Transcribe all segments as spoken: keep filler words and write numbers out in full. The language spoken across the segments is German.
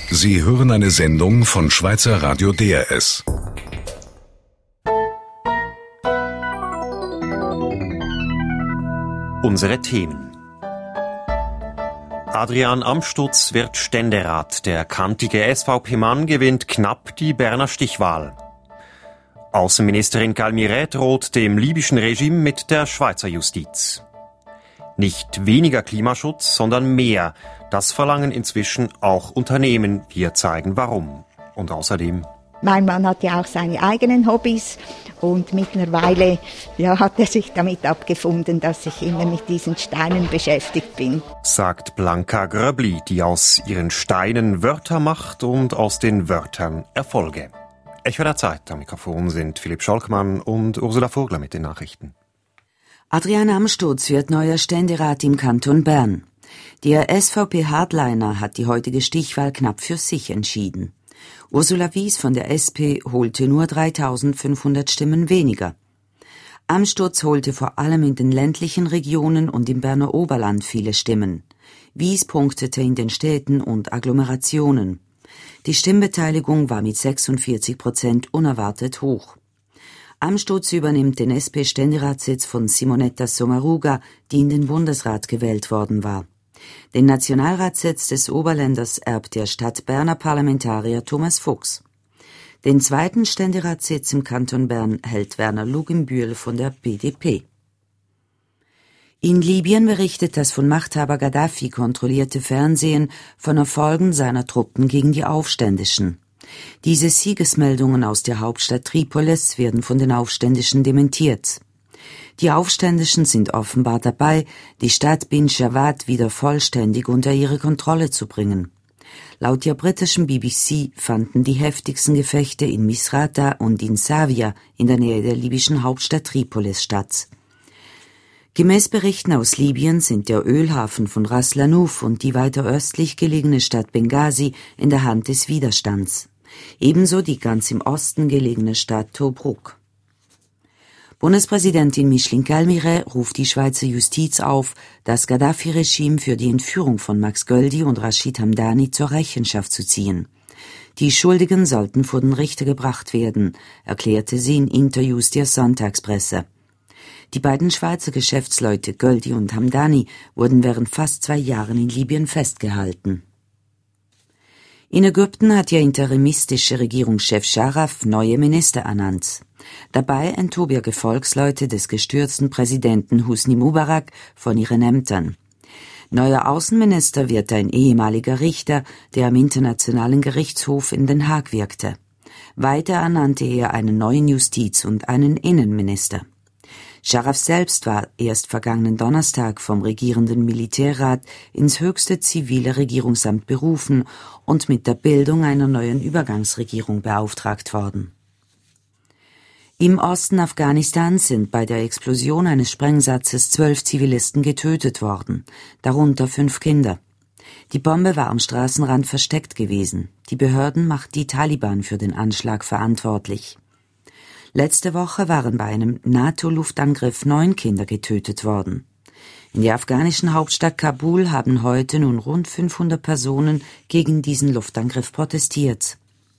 Sie hören eine Sendung von Schweizer Radio D R S. Unsere Themen. Adrian Amstutz wird Ständerat. Der kantige S V P-Mann gewinnt knapp die Berner Stichwahl. Außenministerin Galmire droht dem libyschen Regime mit der Schweizer Justiz. Nicht weniger Klimaschutz, sondern mehr. Das verlangen inzwischen auch Unternehmen. Wir zeigen warum. Und außerdem: Mein Mann hat ja auch seine eigenen Hobbys und mittlerweile ja, hat er sich damit abgefunden, dass ich immer mit diesen Steinen beschäftigt bin. Sagt Blanca Gröbli, die aus ihren Steinen Wörter macht und aus den Wörtern Erfolge. Echo der Zeit. Am Mikrofon sind Philipp Scholkmann und Ursula Vogler mit den Nachrichten. Adrian Amstutz wird neuer Ständerat im Kanton Bern. Der S V P-Hardliner hat die heutige Stichwahl knapp für sich entschieden. Ursula Wies von der S P holte nur dreitausendfünfhundert Stimmen weniger. Amstutz holte vor allem in den ländlichen Regionen und im Berner Oberland viele Stimmen. Wies punktete in den Städten und Agglomerationen. Die Stimmbeteiligung war mit sechsundvierzig Prozent unerwartet hoch. Amstutz übernimmt den S P-Ständeratssitz von Simonetta Sommaruga, die in den Bundesrat gewählt worden war. Den Nationalratssitz des Oberländers erbt der Stadt Berner Parlamentarier Thomas Fuchs. Den zweiten Ständeratssitz im Kanton Bern hält Werner Luginbühl von der B D P. In Libyen berichtet das von Machthaber Gaddafi kontrollierte Fernsehen von Erfolgen seiner Truppen gegen die Aufständischen. Diese Siegesmeldungen aus der Hauptstadt Tripolis werden von den Aufständischen dementiert. Die Aufständischen sind offenbar dabei, die Stadt Bin Jawad wieder vollständig unter ihre Kontrolle zu bringen. Laut der britischen B B C fanden die heftigsten Gefechte in Misrata und in Savia in der Nähe der libyschen Hauptstadt Tripolis statt. Gemäß Berichten aus Libyen sind der Ölhafen von Ras Lanuf und die weiter östlich gelegene Stadt Benghazi in der Hand des Widerstands. Ebenso die ganz im Osten gelegene Stadt Tobruk. Bundespräsidentin Micheline Galmire ruft die Schweizer Justiz auf, das Gaddafi-Regime für die Entführung von Max Göldi und Rashid Hamdani zur Rechenschaft zu ziehen. Die Schuldigen sollten vor den Richter gebracht werden, erklärte sie in Interviews der Sonntagspresse. Die beiden Schweizer Geschäftsleute Göldi und Hamdani wurden während fast zwei Jahren in Libyen festgehalten. In Ägypten hat der interimistische Regierungschef Scharaf neue Minister ernannt. Dabei enthob er Gefolgsleute des gestürzten Präsidenten Husni Mubarak von ihren Ämtern. Neuer Außenminister wird ein ehemaliger Richter, der am Internationalen Gerichtshof in Den Haag wirkte. Weiter ernannte er einen neuen Justiz- und einen Innenminister. Scharaf selbst war erst vergangenen Donnerstag vom regierenden Militärrat ins höchste zivile Regierungsamt berufen und mit der Bildung einer neuen Übergangsregierung beauftragt worden. Im Osten Afghanistans sind bei der Explosion eines Sprengsatzes zwölf Zivilisten getötet worden, darunter fünf Kinder. Die Bombe war am Straßenrand versteckt gewesen. Die Behörden machten die Taliban für den Anschlag verantwortlich. Letzte Woche waren bei einem NATO-Luftangriff neun Kinder getötet worden. In der afghanischen Hauptstadt Kabul haben heute nun rund fünfhundert Personen gegen diesen Luftangriff protestiert.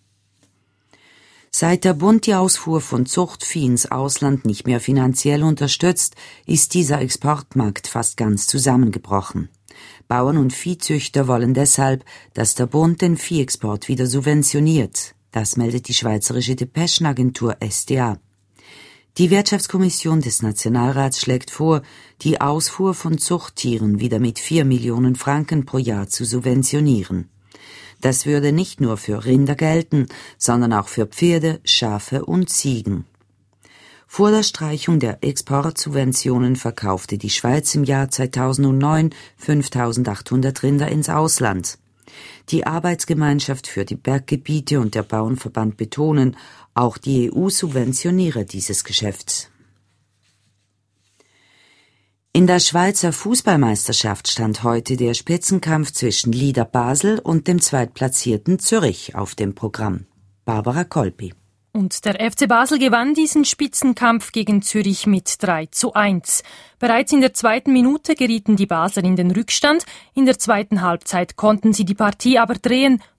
Seit der Bund die Ausfuhr von Zuchtvieh ins Ausland nicht mehr finanziell unterstützt, ist dieser Exportmarkt fast ganz zusammengebrochen. Bauern und Viehzüchter wollen deshalb, dass der Bund den Viehexport wieder subventioniert. Das meldet die Schweizerische Depeschenagentur S D A. Die Wirtschaftskommission des Nationalrats schlägt vor, die Ausfuhr von Zuchttieren wieder mit vier Millionen Franken pro Jahr zu subventionieren. Das würde nicht nur für Rinder gelten, sondern auch für Pferde, Schafe und Ziegen. Vor der Streichung der Exportsubventionen verkaufte die Schweiz im Jahr zweitausendneun fünftausendachthundert Rinder ins Ausland. Die Arbeitsgemeinschaft für die Berggebiete und der Bauernverband betonen, auch die E U subventioniere dieses Geschäft. In der Schweizer Fußballmeisterschaft stand heute der Spitzenkampf zwischen Lieder Basel und dem zweitplatzierten Zürich auf dem Programm. Barbara Kolpi. Und der F C Basel gewann diesen Spitzenkampf gegen Zürich mit drei zu eins. Bereits in der zweiten Minute gerieten die Basler in den Rückstand. In der zweiten Halbzeit konnten sie die Partie aber drehen.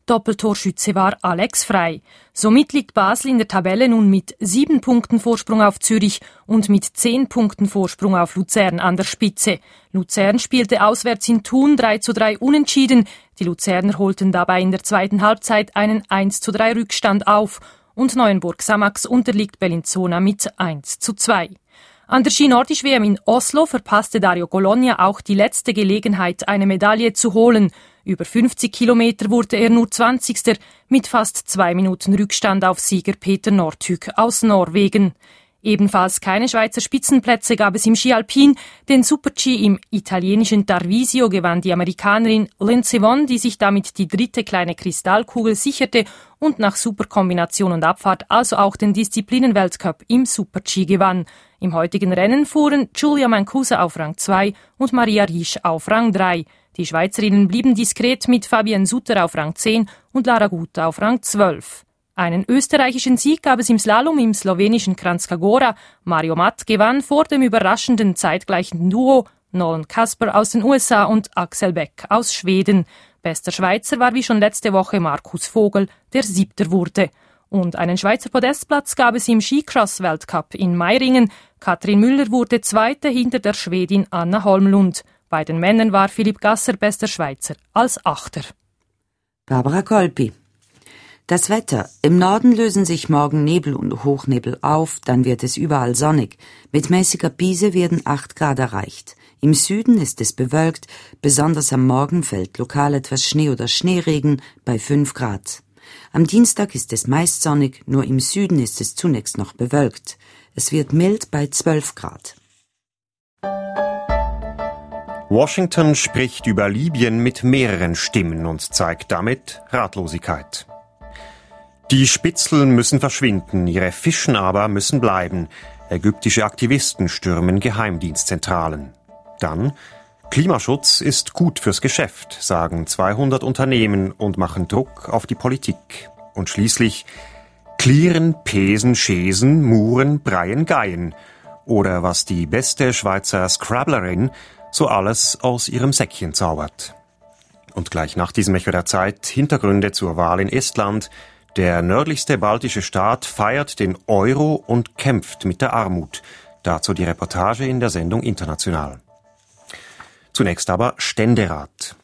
Doppeltorschütze war Alex Frey. Somit liegt Basel in der Tabelle nun mit sieben Punkten Vorsprung auf Zürich und mit zehn Punkten Vorsprung auf Luzern an der Spitze. Luzern spielte auswärts in Thun drei zu drei unentschieden. Die Luzerner holten dabei in der zweiten Halbzeit einen eins zu drei Rückstand auf. Und Neuenburg Samax unterliegt Bellinzona mit eins zu zwei. An der Ski-Nordisch-W M in Oslo verpasste Dario Cologna auch die letzte Gelegenheit, eine Medaille zu holen. Über fünfzig Kilometer wurde er nur zwanzigster mit fast zwei Minuten Rückstand auf Sieger Peter Northug aus Norwegen. Ebenfalls keine Schweizer Spitzenplätze gab es im Ski Alpin. Den Super-G im italienischen Tarvisio gewann die Amerikanerin Lindsey Vonn, die sich damit die dritte kleine Kristallkugel sicherte und nach Superkombination und Abfahrt also auch den Disziplinenweltcup im Super-G gewann. Im heutigen Rennen fuhren Giulia Mancuso auf Rang zwei und Maria Riesch auf Rang drei. Die Schweizerinnen blieben diskret mit Fabienne Sutter auf Rang zehn und Lara Gut auf Rang zwölf. Einen österreichischen Sieg gab es im Slalom im slowenischen Kranjska Gora. Mario Matt gewann vor dem überraschenden zeitgleichen Duo Nolan Kasper aus den U S A und Axel Beck aus Schweden. Bester Schweizer war wie schon letzte Woche Markus Vogel, der Siebter wurde. Und einen Schweizer Podestplatz gab es im Skicross-Weltcup in Meiringen. Katrin Müller wurde Zweite hinter der Schwedin Anna Holmlund. Bei den Männern war Philipp Gasser bester Schweizer als Achter. Barbara Kolpi. Das Wetter. Im Norden lösen sich morgen Nebel und Hochnebel auf, dann wird es überall sonnig. Mit mäßiger Brise werden acht Grad erreicht. Im Süden ist es bewölkt, besonders am Morgen fällt lokal etwas Schnee oder Schneeregen bei fünf Grad. Am Dienstag ist es meist sonnig, nur im Süden ist es zunächst noch bewölkt. Es wird mild bei zwölf Grad. Washington spricht über Libyen mit mehreren Stimmen und zeigt damit Ratlosigkeit. Die Spitzeln müssen verschwinden, ihre Fischen aber müssen bleiben. Ägyptische Aktivisten stürmen Geheimdienstzentralen. Dann: Klimaschutz ist gut fürs Geschäft, sagen zweihundert Unternehmen und machen Druck auf die Politik. Und schließlich: Klieren, Pesen, Schesen, Muren, Breien, Geien. Oder was die beste Schweizer Scrabblerin so alles aus ihrem Säckchen zaubert. Und gleich nach diesem Echo der Zeit Hintergründe zur Wahl in Estland. Der nördlichste baltische Staat feiert den Euro und kämpft mit der Armut. Dazu die Reportage in der Sendung International. Zunächst aber Ständerat.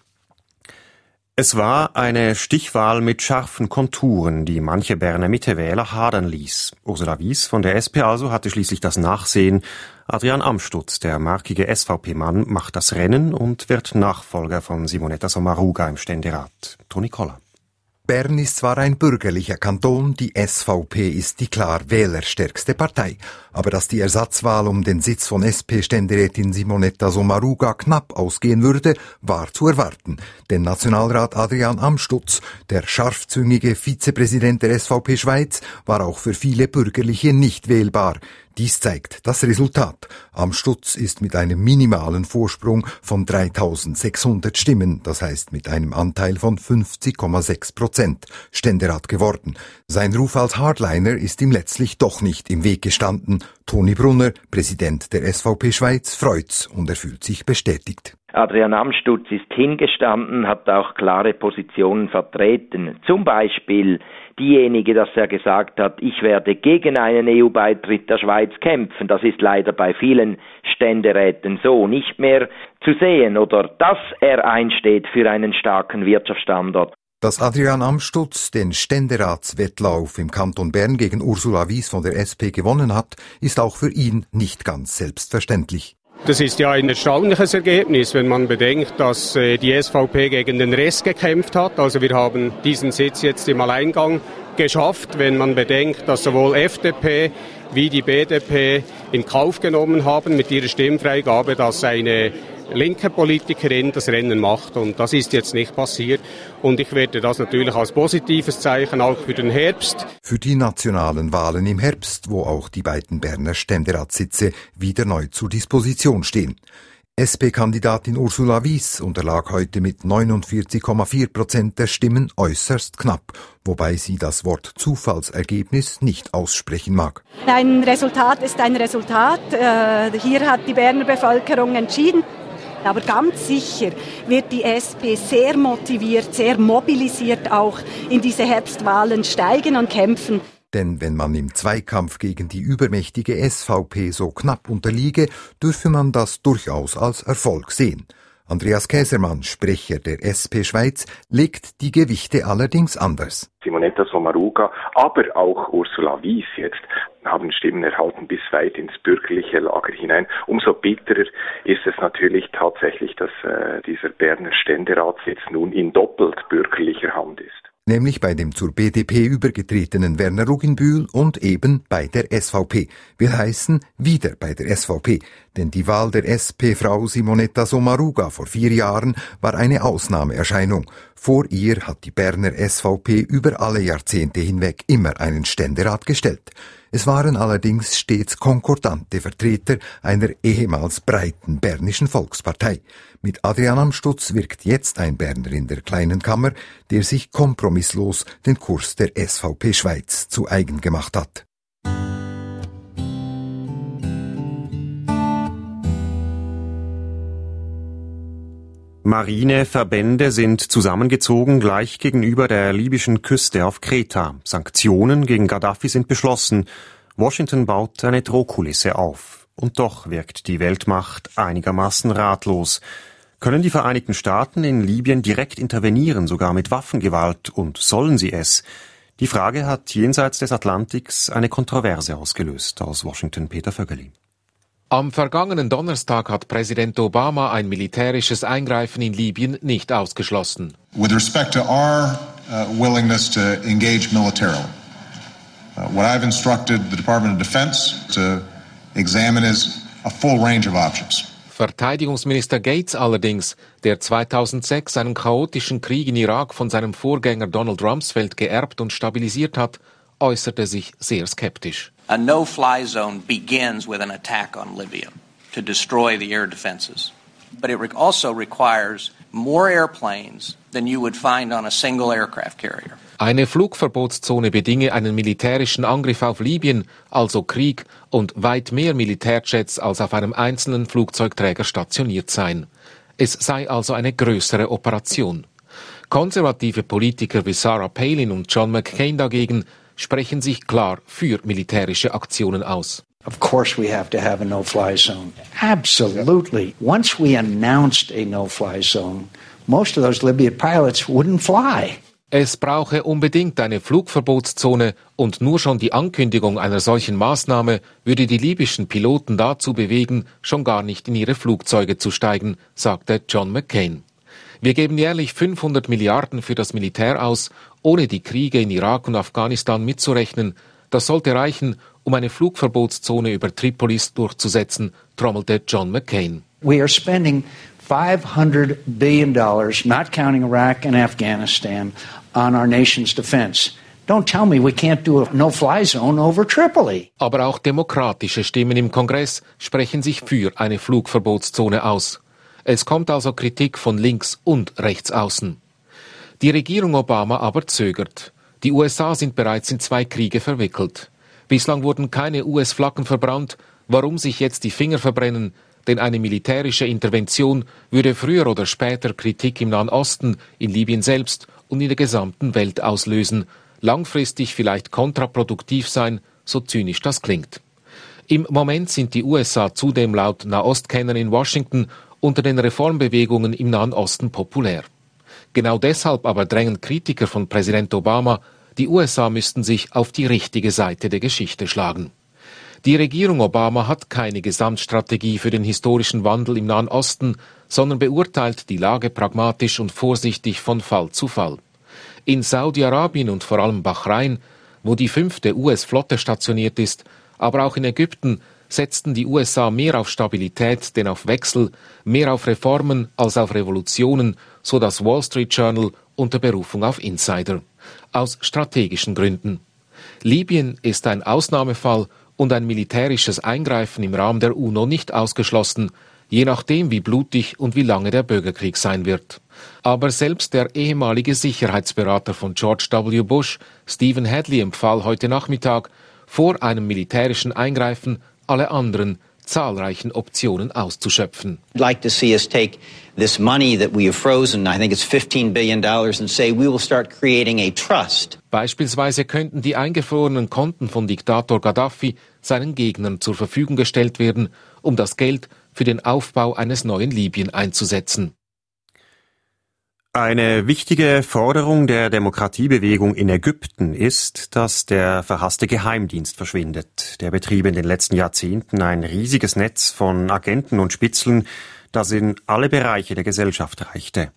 Es war eine Stichwahl mit scharfen Konturen, die manche Berner Mitte-Wähler hadern ließ. Ursula Wies von der S P also hatte schließlich das Nachsehen. Adrian Amstutz, der markige S V P-Mann, macht das Rennen und wird Nachfolger von Simonetta Sommaruga im Ständerat. Toni Koller. Bern ist zwar ein bürgerlicher Kanton, die S V P ist die klar wählerstärkste Partei. Aber dass die Ersatzwahl um den Sitz von S P-Ständerätin Simonetta Sommaruga knapp ausgehen würde, war zu erwarten. Denn Nationalrat Adrian Amstutz, der scharfzüngige Vizepräsident der S V P Schweiz, war auch für viele Bürgerliche nicht wählbar. Dies zeigt das Resultat. Amstutz ist mit einem minimalen Vorsprung von dreitausendsechshundert Stimmen, das heißt mit einem Anteil von fünfzig Komma sechs Prozent, Ständerat geworden. Sein Ruf als Hardliner ist ihm letztlich doch nicht im Weg gestanden. Toni Brunner, Präsident der S V P Schweiz, freut's und er fühlt sich bestätigt. Adrian Amstutz ist hingestanden, hat auch klare Positionen vertreten. Zum Beispiel diejenige, dass er gesagt hat, ich werde gegen einen E U-Beitritt der Schweiz kämpfen. Das ist leider bei vielen Ständeräten so nicht mehr zu sehen. Oder dass er einsteht für einen starken Wirtschaftsstandort. Dass Adrian Amstutz den Ständeratswettlauf im Kanton Bern gegen Ursula Wies von der S P gewonnen hat, ist auch für ihn nicht ganz selbstverständlich. Das ist ja ein erstaunliches Ergebnis, wenn man bedenkt, dass äh, die S V P gegen den Rest gekämpft hat. Also wir haben diesen Sitz jetzt im Alleingang geschafft, wenn man bedenkt, dass sowohl F D P wie die B D P in Kauf genommen haben mit ihrer Stimmfreigabe, dass eine linke Politikerin das Rennen macht. Und das ist jetzt nicht passiert. Und ich werte das natürlich als positives Zeichen auch für den Herbst. Für die nationalen Wahlen im Herbst, wo auch die beiden Berner Ständeratssitze wieder neu zur Disposition stehen. S P-Kandidatin Ursula Wies unterlag heute mit neunundvierzig Komma vier Prozent der Stimmen äußerst knapp, wobei sie das Wort Zufallsergebnis nicht aussprechen mag. Ein Resultat ist ein Resultat. Hier hat die Berner Bevölkerung entschieden. Aber ganz sicher wird die S P sehr motiviert, sehr mobilisiert auch in diese Herbstwahlen steigen und kämpfen. Denn wenn man im Zweikampf gegen die übermächtige S V P so knapp unterliege, dürfe man das durchaus als Erfolg sehen. Andreas Käsermann, Sprecher der S P Schweiz, legt die Gewichte allerdings anders. Simonetta Sommaruga, aber auch Ursula Wies jetzt haben Stimmen erhalten bis weit ins bürgerliche Lager hinein. Umso bitterer ist es natürlich tatsächlich, dass äh, dieser Berner Ständeratssitz nun in doppelt bürgerlicher Hand ist. Nämlich bei dem zur B D P übergetretenen Werner Rugginbühl und eben bei der S V P. Will heißen, wieder bei der S V P. Denn die Wahl der S P-Frau Simonetta Sommaruga vor vier Jahren war eine Ausnahmeerscheinung. Vor ihr hat die Berner S V P über alle Jahrzehnte hinweg immer einen Ständerat gestellt. Es waren allerdings stets konkordante Vertreter einer ehemals breiten bernischen Volkspartei. Mit Adrian Amstutz wirkt jetzt ein Berner in der kleinen Kammer, der sich kompromisslos den Kurs der S V P Schweiz zu eigen gemacht hat. Marineverbände sind zusammengezogen gleich gegenüber der libyschen Küste auf Kreta. Sanktionen gegen Gaddafi sind beschlossen. Washington baut eine Drohkulisse auf. Und doch wirkt die Weltmacht einigermaßen ratlos. Können die Vereinigten Staaten in Libyen direkt intervenieren, sogar mit Waffengewalt? Und sollen sie es? Die Frage hat jenseits des Atlantiks eine Kontroverse ausgelöst. Aus Washington Peter Vögeli. Am vergangenen Donnerstag hat Präsident Obama ein militärisches Eingreifen in Libyen nicht ausgeschlossen. With respect to our uh, willingness to engage militarily, uh, what I've instructed the Department of Defense to examine is a full range of options. Verteidigungsminister Gates allerdings, der zweitausendsechs einen chaotischen Krieg in Irak von seinem Vorgänger Donald Rumsfeld geerbt und stabilisiert hat, äußerte sich sehr skeptisch. A no-fly zone begins with an attack on Libya to destroy the air defenses. But it also requires more airplanes than you would find on a single aircraft carrier. Eine Flugverbotszone bedinge einen militärischen Angriff auf Libyen, also Krieg, und weit mehr Militärjets als auf einem einzelnen Flugzeugträger stationiert seien. Es sei also eine größere Operation. Konservative Politiker wie Sarah Palin und John McCain dagegen sprechen sich klar für militärische Aktionen aus. Of course we have to have a no-fly zone. Absolutely. Once we announced a no-fly zone, most of those Libyan pilots wouldn't fly. Es brauche unbedingt eine Flugverbotszone und nur schon die Ankündigung einer solchen Maßnahme würde die libyschen Piloten dazu bewegen, schon gar nicht in ihre Flugzeuge zu steigen, sagte John McCain. Wir geben jährlich fünfhundert Milliarden für das Militär aus, ohne die Kriege in Irak und Afghanistan mitzurechnen. Das sollte reichen, um eine Flugverbotszone über Tripolis durchzusetzen, trommelte John McCain. We are spending five hundred billion dollars, not counting Iraq and Afghanistan, on our nation's defense. Don't tell me we can't do a no-fly zone over Tripoli. Aber auch demokratische Stimmen im Kongress sprechen sich für eine Flugverbotszone aus. Es kommt also Kritik von links und rechts außen. Die Regierung Obama aber zögert. Die U S A sind bereits in zwei Kriege verwickelt. Bislang wurden keine U S-Flaggen verbrannt. Warum sich jetzt die Finger verbrennen? Denn eine militärische Intervention würde früher oder später Kritik im Nahen Osten, in Libyen selbst und in der gesamten Welt auslösen. Langfristig vielleicht kontraproduktiv sein, so zynisch das klingt. Im Moment sind die U S A zudem laut Nahostkennern in Washington unter den Reformbewegungen im Nahen Osten populär. Genau deshalb aber drängen Kritiker von Präsident Obama, die U S A müssten sich auf die richtige Seite der Geschichte schlagen. Die Regierung Obama hat keine Gesamtstrategie für den historischen Wandel im Nahen Osten, sondern beurteilt die Lage pragmatisch und vorsichtig von Fall zu Fall. In Saudi-Arabien und vor allem Bahrain, wo die fünfte U S-Flotte stationiert ist, aber auch in Ägypten, setzten die U S A mehr auf Stabilität denn auf Wechsel, mehr auf Reformen als auf Revolutionen, so das Wall Street Journal unter Berufung auf Insider. Aus strategischen Gründen. Libyen ist ein Ausnahmefall und ein militärisches Eingreifen im Rahmen der UNO nicht ausgeschlossen, je nachdem wie blutig und wie lange der Bürgerkrieg sein wird. Aber selbst der ehemalige Sicherheitsberater von George W. Bush, Stephen Hadley, empfahl heute Nachmittag, vor einem militärischen Eingreifen alle anderen zahlreichen Optionen auszuschöpfen. I'd like to see us take this money that we have frozen, I think it's fifteen billion dollars, and say we will start creating a trust. Beispielsweise könnten die eingefrorenen Konten von Diktator Gaddafi seinen Gegnern zur Verfügung gestellt werden, um das Geld für den Aufbau eines neuen Libyen einzusetzen. Eine wichtige Forderung der Demokratiebewegung in Ägypten ist, dass der verhasste Geheimdienst verschwindet. Der betrieb in den letzten Jahrzehnten ein riesiges Netz von Agenten und Spitzeln, das in alle Bereiche der Gesellschaft reichte.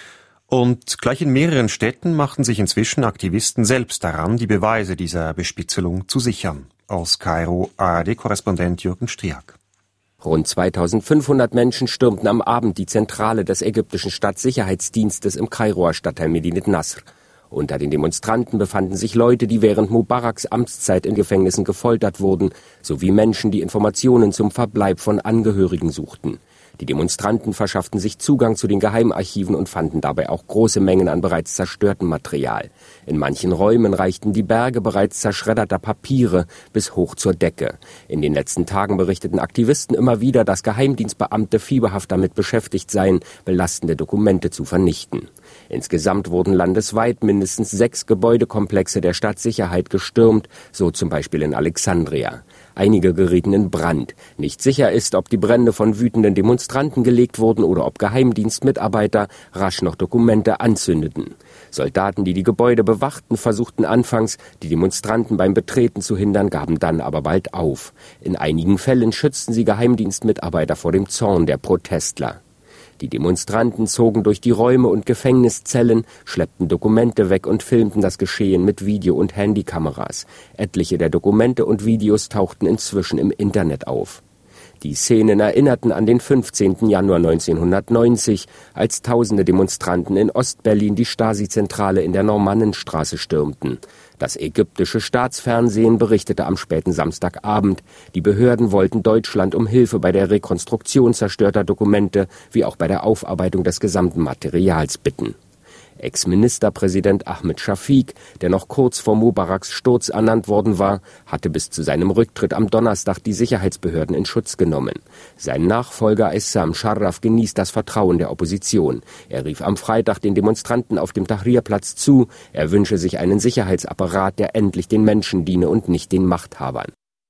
Und gleich in mehreren Städten machten sich inzwischen Aktivisten selbst daran, die Beweise dieser Bespitzelung zu sichern. Aus Kairo A R D-Korrespondent Jürgen Striak. Rund zweitausendfünfhundert Menschen stürmten am Abend die Zentrale des ägyptischen Stadtsicherheitsdienstes im Kairoer Stadtteil Medinet Nasr. Unter den Demonstranten befanden sich Leute, die während Mubaraks Amtszeit in Gefängnissen gefoltert wurden, sowie Menschen, die Informationen zum Verbleib von Angehörigen suchten. Die Demonstranten verschafften sich Zugang zu den Geheimarchiven und fanden dabei auch große Mengen an bereits zerstörtem Material. In manchen Räumen reichten die Berge bereits zerschredderter Papiere bis hoch zur Decke. In den letzten Tagen berichteten Aktivisten immer wieder, dass Geheimdienstbeamte fieberhaft damit beschäftigt seien, belastende Dokumente zu vernichten. Insgesamt wurden landesweit mindestens sechs Gebäudekomplexe der Stadtsicherheit gestürmt, so zum Beispiel in Alexandria. Einige gerieten in Brand. Nicht sicher ist, ob die Brände von wütenden Demonstranten gelegt wurden oder ob Geheimdienstmitarbeiter rasch noch Dokumente anzündeten. Soldaten, die die Gebäude bewachten, versuchten anfangs, die Demonstranten beim Betreten zu hindern, gaben dann aber bald auf. In einigen Fällen schützten sie Geheimdienstmitarbeiter vor dem Zorn der Protestler. Die Demonstranten zogen durch die Räume und Gefängniszellen, schleppten Dokumente weg und filmten das Geschehen mit Video- und Handykameras. Etliche der Dokumente und Videos tauchten inzwischen im Internet auf. Die Szenen erinnerten an den fünfzehnten Januar neunzehnhundertneunzig, als tausende Demonstranten in Ostberlin die Stasi-Zentrale in der Normannenstraße stürmten. Das ägyptische Staatsfernsehen berichtete am späten Samstagabend, die Behörden wollten Deutschland um Hilfe bei der Rekonstruktion zerstörter Dokumente wie auch bei der Aufarbeitung des gesamten Materials bitten. Ex-Ministerpräsident Ahmed Shafiq, der noch kurz vor Mubaraks Sturz ernannt worden war, hatte bis zu seinem Rücktritt am Donnerstag die Sicherheitsbehörden in Schutz genommen. Sein Nachfolger Essam Sharaf genießt das Vertrauen der Opposition. Er rief am Freitag den Demonstranten auf dem Tahrirplatz zu, er wünsche sich einen Sicherheitsapparat, der endlich den Menschen diene und nicht den Machthabern.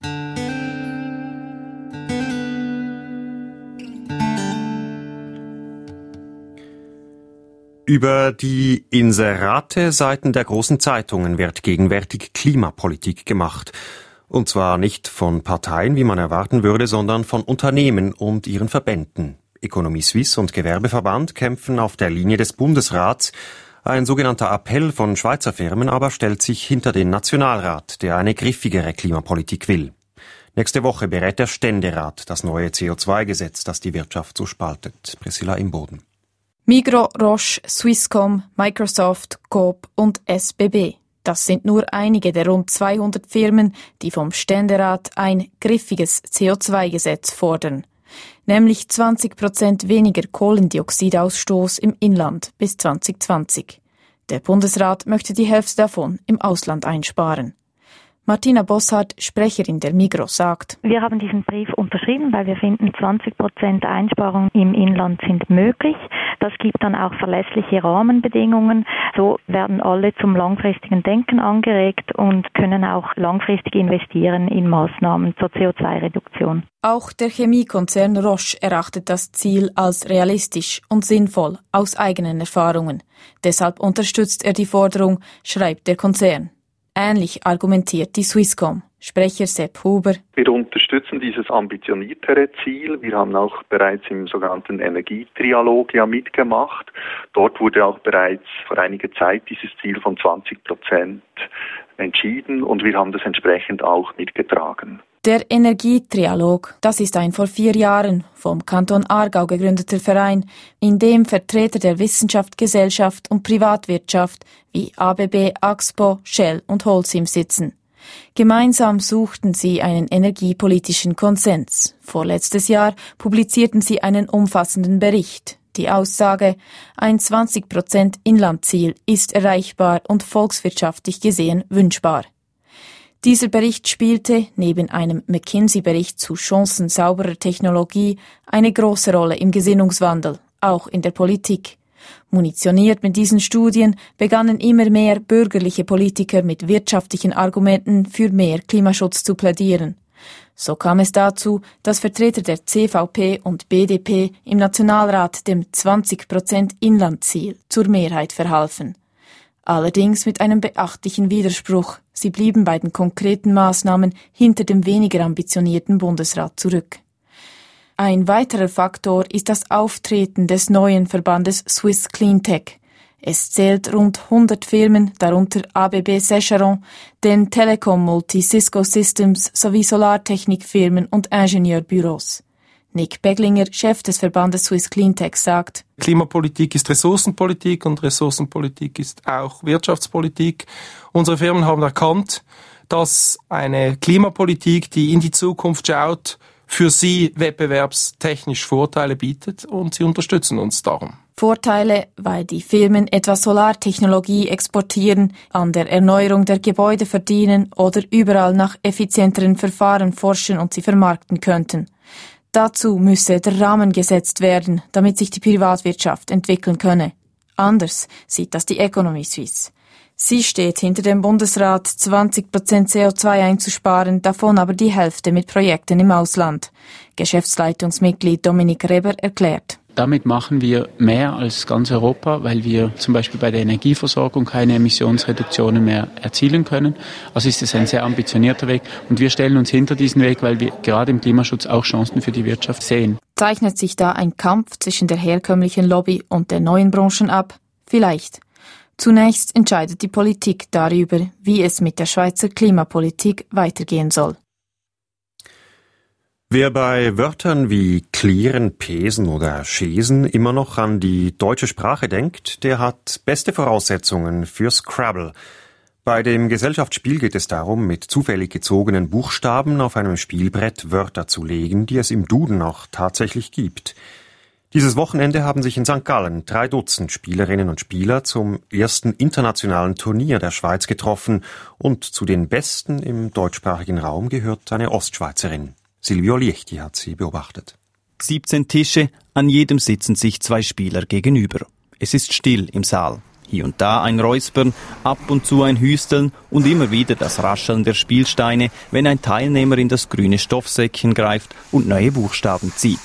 Über die Inserate-Seiten der großen Zeitungen wird gegenwärtig Klimapolitik gemacht. Und zwar nicht von Parteien, wie man erwarten würde, sondern von Unternehmen und ihren Verbänden. Ökonomie Suisse und Gewerbeverband kämpfen auf der Linie des Bundesrats. Ein sogenannter Appell von Schweizer Firmen aber stellt sich hinter den Nationalrat, der eine griffigere Klimapolitik will. Nächste Woche berät der Ständerat das neue C O zwei Gesetz, das die Wirtschaft so spaltet. Priscilla Imboden. Migros, Roche, Swisscom, Microsoft, Coop und S B B. Das sind nur einige der rund zweihundert Firmen, die vom Ständerat ein griffiges C O zwei Gesetz fordern. Nämlich zwanzig Prozent weniger Kohlendioxidausstoß im Inland bis zwanzig zwanzig. Der Bundesrat möchte die Hälfte davon im Ausland einsparen. Martina Bosshardt, Sprecherin der Migros, sagt: Wir haben diesen Brief unterschrieben, weil wir finden, zwanzig Prozent Einsparungen im Inland sind möglich. Das gibt dann auch verlässliche Rahmenbedingungen. So werden alle zum langfristigen Denken angeregt und können auch langfristig investieren in Maßnahmen zur C O zwei Reduktion. Auch der Chemiekonzern Roche erachtet das Ziel als realistisch und sinnvoll aus eigenen Erfahrungen. Deshalb unterstützt er die Forderung, schreibt der Konzern. Ähnlich argumentiert die Swisscom. Sprecher Sepp Huber: Wir unterstützen dieses ambitioniertere Ziel. Wir haben auch bereits im sogenannten Energietrialog ja mitgemacht. Dort wurde auch bereits vor einiger Zeit dieses Ziel von zwanzig Prozent entschieden und wir haben das entsprechend auch mitgetragen. Der Energietrialog, das ist ein vor vier Jahren vom Kanton Aargau gegründeter Verein, in dem Vertreter der Wissenschaft, Gesellschaft und Privatwirtschaft wie A B B, Axpo, Shell und Holcim sitzen. Gemeinsam suchten sie einen energiepolitischen Konsens. Vorletztes Jahr publizierten sie einen umfassenden Bericht. Die Aussage, ein zwanzig Prozent Inlandziel ist erreichbar und volkswirtschaftlich gesehen wünschbar. Dieser Bericht spielte, neben einem McKinsey-Bericht zu Chancen sauberer Technologie, eine große Rolle im Gesinnungswandel, auch in der Politik. Munitioniert mit diesen Studien begannen immer mehr bürgerliche Politiker mit wirtschaftlichen Argumenten für mehr Klimaschutz zu plädieren. So kam es dazu, dass Vertreter der C V P und B D P im Nationalrat dem zwanzig Prozent Inlandziel zur Mehrheit verhalfen. Allerdings mit einem beachtlichen Widerspruch. Sie blieben bei den konkreten Maßnahmen hinter dem weniger ambitionierten Bundesrat zurück. Ein weiterer Faktor ist das Auftreten des neuen Verbandes Swiss Cleantech. Es zählt rund hundert Firmen, darunter A B B Secheron, den Telekom-Multi Cisco Systems sowie Solartechnikfirmen und Ingenieurbüros. Nick Beglinger, Chef des Verbandes Swiss Cleantech, sagt: Klimapolitik ist Ressourcenpolitik und Ressourcenpolitik ist auch Wirtschaftspolitik. Unsere Firmen haben erkannt, dass eine Klimapolitik, die in die Zukunft schaut, für sie wettbewerbstechnisch Vorteile bietet und sie unterstützen uns darum. Vorteile, weil die Firmen etwa Solartechnologie exportieren, an der Erneuerung der Gebäude verdienen oder überall nach effizienteren Verfahren forschen und sie vermarkten könnten. Dazu müsse der Rahmen gesetzt werden, damit sich die Privatwirtschaft entwickeln könne. Anders sieht das die Economy Suisse. Sie steht hinter dem Bundesrat, zwanzig Prozent C O zwei einzusparen, davon aber die Hälfte mit Projekten im Ausland. Geschäftsleitungsmitglied Dominik Reber erklärt: Damit machen wir mehr als ganz Europa, weil wir zum Beispiel bei der Energieversorgung keine Emissionsreduktionen mehr erzielen können. Also ist es ein sehr ambitionierter Weg und wir stellen uns hinter diesen Weg, weil wir gerade im Klimaschutz auch Chancen für die Wirtschaft sehen. Zeichnet sich da ein Kampf zwischen der herkömmlichen Lobby und der neuen Branchen ab? Vielleicht. Zunächst entscheidet die Politik darüber, wie es mit der Schweizer Klimapolitik weitergehen soll. Wer bei Wörtern wie klären, pesen oder schesen immer noch an die deutsche Sprache denkt, der hat beste Voraussetzungen für Scrabble. Bei dem Gesellschaftsspiel geht es darum, mit zufällig gezogenen Buchstaben auf einem Spielbrett Wörter zu legen, die es im Duden auch tatsächlich gibt. Dieses Wochenende haben sich in Sankt Gallen drei Dutzend Spielerinnen und Spieler zum ersten internationalen Turnier der Schweiz getroffen und zu den Besten im deutschsprachigen Raum gehört eine Ostschweizerin. Silvio Liechti hat sie beobachtet. siebzehn Tische, an jedem sitzen sich zwei Spieler gegenüber. Es ist still im Saal. Hier und da ein Räuspern, ab und zu ein Hüsteln und immer wieder das Rascheln der Spielsteine, wenn ein Teilnehmer in das grüne Stoffsäckchen greift und neue Buchstaben zieht.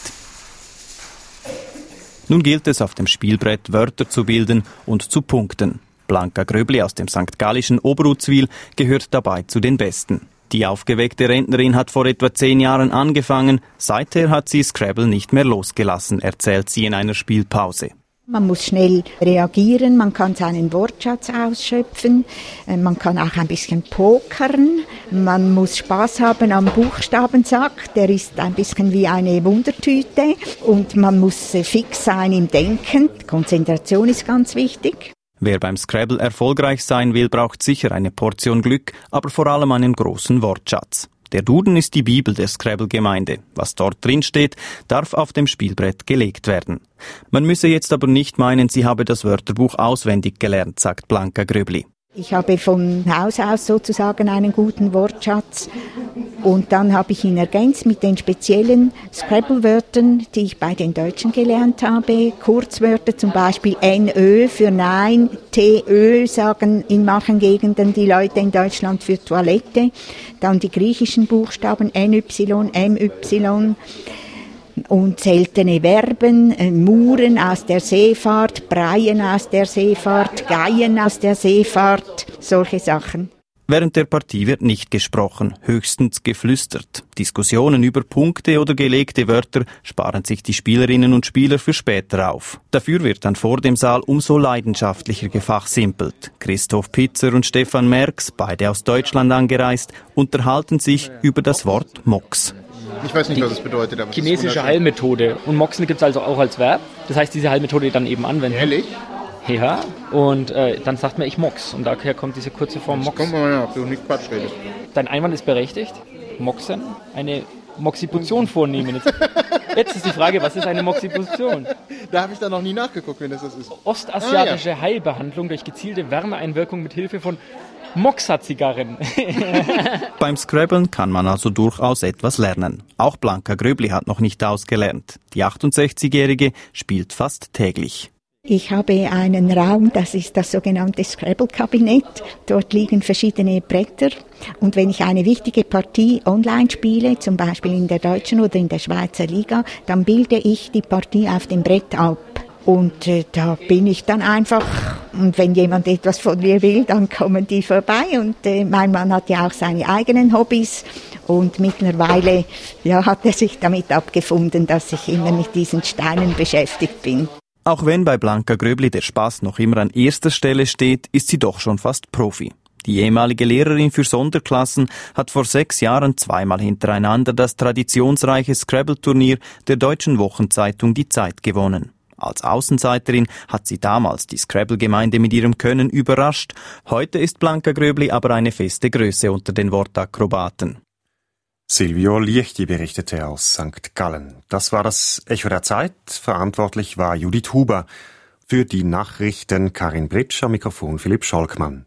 Nun gilt es, auf dem Spielbrett Wörter zu bilden und zu punkten. Blanca Gröbli aus dem Sankt Gallischen Oberutzwil gehört dabei zu den Besten. Die aufgeweckte Rentnerin hat vor etwa zehn Jahren angefangen. Seither hat sie Scrabble nicht mehr losgelassen, erzählt sie in einer Spielpause. Man muss schnell reagieren, man kann seinen Wortschatz ausschöpfen, man kann auch ein bisschen pokern, man muss Spaß haben am Buchstabensack, der ist ein bisschen wie eine Wundertüte und man muss fix sein im Denken, Konzentration ist ganz wichtig. Wer beim Scrabble erfolgreich sein will, braucht sicher eine Portion Glück, aber vor allem einen großen Wortschatz. Der Duden ist die Bibel der Scrabble-Gemeinde. Was dort drin steht, darf auf dem Spielbrett gelegt werden. Man müsse jetzt aber nicht meinen, sie habe das Wörterbuch auswendig gelernt, sagt Blanca Gröbli. Ich habe von Haus aus sozusagen einen guten Wortschatz und dann habe ich ihn ergänzt mit den speziellen Scrabble-Wörtern, die ich bei den Deutschen gelernt habe. Kurzwörter, zum Beispiel N Ö für Nein, T Ö sagen in manchen Gegenden die Leute in Deutschland für Toilette. Dann die griechischen Buchstaben N Y, M Y. Und seltene Verben, Muren aus der Seefahrt, Breien aus der Seefahrt, Geien aus der Seefahrt, solche Sachen. Während der Partie wird nicht gesprochen, höchstens geflüstert. Diskussionen über Punkte oder gelegte Wörter sparen sich die Spielerinnen und Spieler für später auf. Dafür wird dann vor dem Saal umso leidenschaftlicher gefachsimpelt. Christoph Pitzer und Stefan Merks, beide aus Deutschland angereist, unterhalten sich über das Wort Mox. Ich weiß nicht, was es bedeutet. Aber chinesische Heilmethode. Und Moxen gibt es also auch als Verb. Das heißt, diese Heilmethode dann eben anwenden. Ehrlich? Ja. Und äh, dann sagt man, ich mox. Und daher kommt diese kurze Form Mox. Komm mal nach, du nicht Quatsch redest. Dein Einwand ist berechtigt. Moxen. Eine Moxibution vornehmen. Jetzt ist die Frage, was ist eine Moxibution? Da habe ich dann noch nie nachgeguckt, wenn das das ist. Ostasiatische ah, ja. Heilbehandlung durch gezielte Wärmeeinwirkung mit Hilfe von Moxa-Zigarren. Beim Scrabbeln kann man also durchaus etwas lernen. Auch Blanka Gröbli hat noch nicht ausgelernt. Die achtundsechzigjährige spielt fast täglich. Ich habe einen Raum, das ist das sogenannte Scrabble-Kabinett. Dort liegen verschiedene Bretter. Und wenn ich eine wichtige Partie online spiele, zum Beispiel in der deutschen oder in der Schweizer Liga, dann bilde ich die Partie auf dem Brett ab. Und äh, da bin ich dann einfach, und wenn jemand etwas von mir will, dann kommen die vorbei. Und äh, mein Mann hat ja auch seine eigenen Hobbys. Und mittlerweile ja, hat er sich damit abgefunden, dass ich immer mit diesen Steinen beschäftigt bin. Auch wenn bei Blanka Gröbli der Spaß noch immer an erster Stelle steht, ist sie doch schon fast Profi. Die ehemalige Lehrerin für Sonderklassen hat vor sechs Jahren zweimal hintereinander das traditionsreiche Scrabble-Turnier der Deutschen Wochenzeitung Die Zeit gewonnen. Als Außenseiterin hat sie damals die Scrabble-Gemeinde mit ihrem Können überrascht. Heute ist Blanka Gröbli aber eine feste Größe unter den Wortakrobaten. Silvio Liechti berichtete aus Sankt Gallen. Das war das Echo der Zeit. Verantwortlich war Judith Huber. Für die Nachrichten Karin Britsch, am Mikrofon Philipp Scholkmann.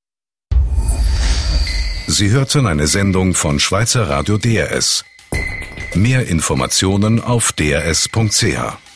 Sie hörten eine Sendung von Schweizer Radio D R S. Mehr Informationen auf d r s punkt c h.